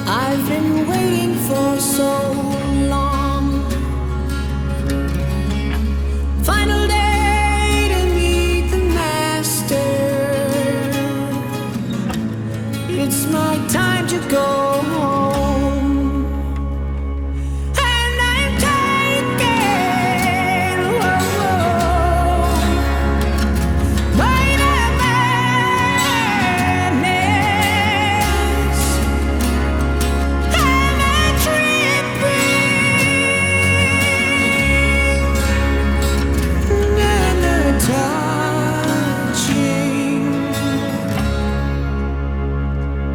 I've been waiting for so long. Final day to meet the master. It's my time to go.